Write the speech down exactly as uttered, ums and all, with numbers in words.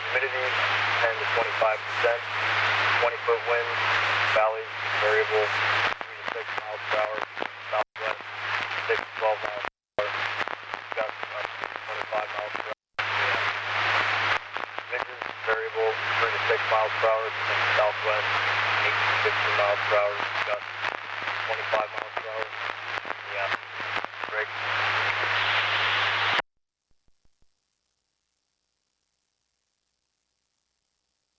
humidity ten to twenty-five percent, twenty foot winds, valleys variable three to six miles per hour, southwest six to twelve miles per hour, gusts up to twenty-five miles per hour. Winds variable three to six miles per hour, southwest eight to fifteen miles per hour.